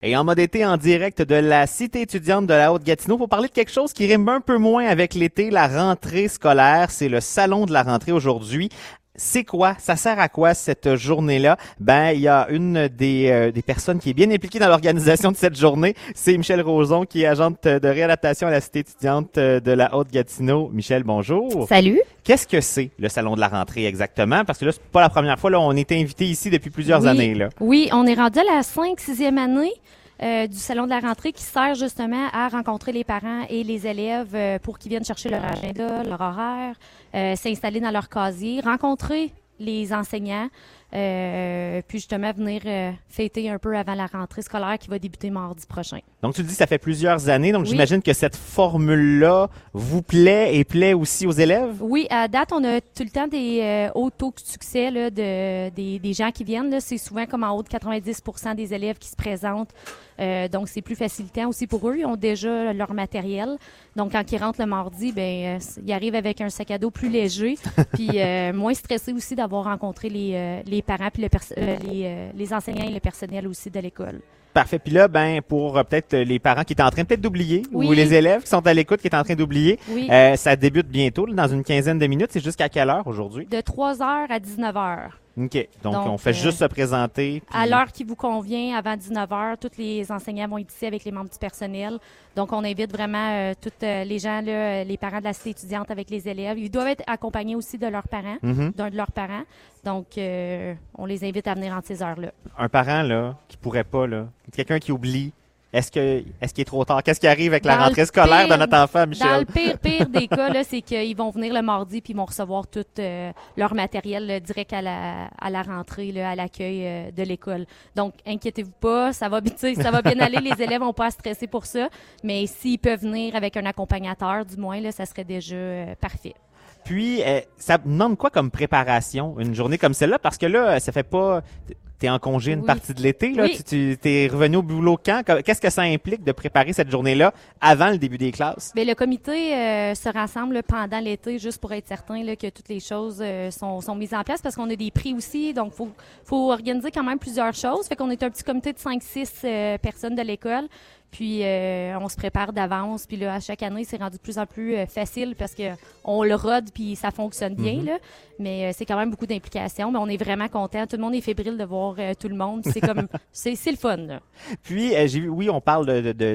Et en mode été en direct de la cité étudiante de la Haute-Gatineau pour parler de quelque chose qui rime un peu moins avec l'été, la rentrée scolaire. C'est le salon de la rentrée aujourd'hui. C'est quoi? Ça sert à quoi cette journée-là? Ben, il y a une des personnes qui est bien impliquée dans l'organisation de cette journée. C'est Michèle Roson, qui est agente de réadaptation à la cité étudiante de la Haute-Gatineau. Michèle, bonjour. Salut. Qu'est-ce que c'est le salon de la rentrée exactement? Parce que là, c'est pas la première fois. Là, on est invité ici depuis plusieurs années. Là. Oui, on est rendu à la 5e année du salon de la rentrée qui sert justement à rencontrer les parents et les élèves pour qu'ils viennent chercher leur agenda, leur horaire, s'installer dans leur casier, rencontrer les enseignants, puis justement venir fêter un peu avant la rentrée scolaire qui va débuter mardi prochain. Donc, tu le dis, ça fait plusieurs années. Donc, j'imagine que cette formule-là vous plaît et plaît aussi aux élèves? Oui, à date, on a tout le temps des hauts taux de succès là, des gens qui viennent. Là. C'est souvent comme en haut de 90% des élèves qui se présentent. Donc, c'est plus facilitant aussi pour eux. Ils ont déjà leur matériel. Donc, quand ils rentrent le mardi, ils arrivent avec un sac à dos plus léger, puis moins stressés aussi d'avoir rencontré les parents, puis les enseignants et le personnel aussi de l'école. Parfait. Puis là, pour peut-être les parents qui étaient en train peut-être d'oublier, ou les élèves qui sont à l'écoute qui étaient en train d'oublier, ça débute bientôt, là, dans une quinzaine de minutes. C'est jusqu'à quelle heure aujourd'hui? De 3h à 19h. OK. Donc on fait juste se présenter. À l'heure qui vous convient, avant 19h, tous les enseignants vont être ici avec les membres du personnel. Donc, on invite vraiment tous les gens, là, les parents de la cité étudiante avec les élèves. Ils doivent être accompagnés aussi de leurs parents, d'un de leurs parents. Donc, on les invite à venir entre ces heures-là. Un parent, là, qui pourrait pas, là, quelqu'un qui oublie, est-ce qu'il est trop tard? Qu'est-ce qui arrive avec la rentrée scolaire de notre enfant, Michèle? Dans le pire des cas, là, c'est qu'ils vont venir le mardi puis ils vont recevoir tout leur matériel là, direct à la rentrée, là, à l'accueil de l'école. Donc, inquiétez-vous pas, ça va bien aller. Les élèves n'ont pas à stresser pour ça. Mais s'ils peuvent venir avec un accompagnateur, du moins, là, ça serait déjà parfait. Puis, ça demande quoi comme préparation, une journée comme celle-là? Parce que là, ça fait pas... T'es en congé une partie de l'été, là. Oui. Tu t'es revenu au boulot quand? Qu'est-ce que ça implique de préparer cette journée-là avant le début des classes? Bien, le comité se rassemble là, pendant l'été juste pour être certain là, que toutes les choses sont mises en place parce qu'on a des prix aussi. Donc, faut organiser quand même plusieurs choses. Fait qu'on est un petit comité de 5-6 personnes de l'école. Puis, on se prépare d'avance. Puis là, à chaque année, c'est rendu de plus en plus facile parce que on le rôde puis ça fonctionne bien, là. Mais c'est quand même beaucoup d'implications. Mais on est vraiment content. Tout le monde est fébrile de voir tout le monde. C'est comme, c'est le fun, là. Puis, j'ai vu, oui, on parle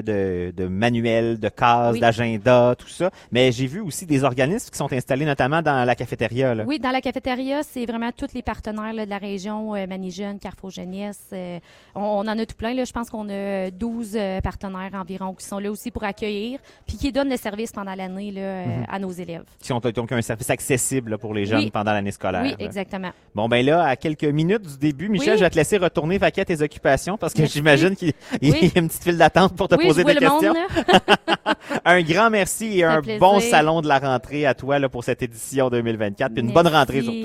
de manuels, de cases, d'agenda, tout ça. Mais j'ai vu aussi des organismes qui sont installés notamment dans la cafétéria, là. Oui, dans la cafétéria, c'est vraiment tous les partenaires là, de la région, Manijeune, Carrefour Jeunesse. On en a tout plein, là. Je pense qu'on a 12 partenaires environ qui sont là aussi pour accueillir puis qui donnent le service pendant l'année là, à nos élèves. Qui ont donc un service accessible là, pour les jeunes pendant l'année scolaire. Oui, là. exactement. Bon, ben là, à quelques minutes du début, Michèle, je vais te laisser retourner vaquer à tes occupations parce que j'imagine qu'il y a une petite file d'attente pour te poser des questions. Un grand merci et un bon salon de la rentrée à toi là, pour cette édition 2024 puis une bonne rentrée surtout.